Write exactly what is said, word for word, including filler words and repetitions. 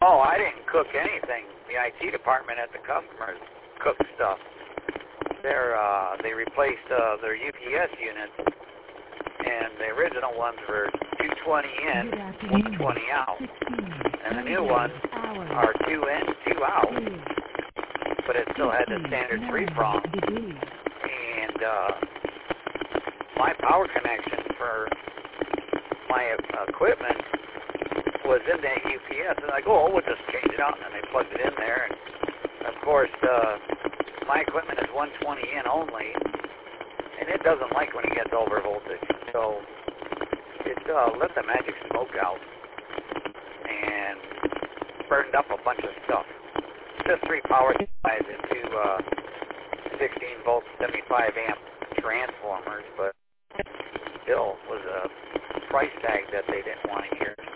Oh, I didn't cook anything. The I T department at the customers cooked stuff. They're, uh, they replaced uh, their U P S units, and the original ones were two twenty in, one twenty out. And the new ones are two in, two out. But it still had the standard three prong. And uh, my power connection for my uh, equipment was in that U P S. And I go, oh, we'll just change it out. And then they plugged it in there. And of course, uh, my equipment is one twenty in only. And it doesn't like when it gets over voltage. So it uh, let the magic smoke out and burned up a bunch of stuff. Just three power supplies into uh, sixteen volt, seventy-five amp transformers, but still was a price tag that they didn't want to hear.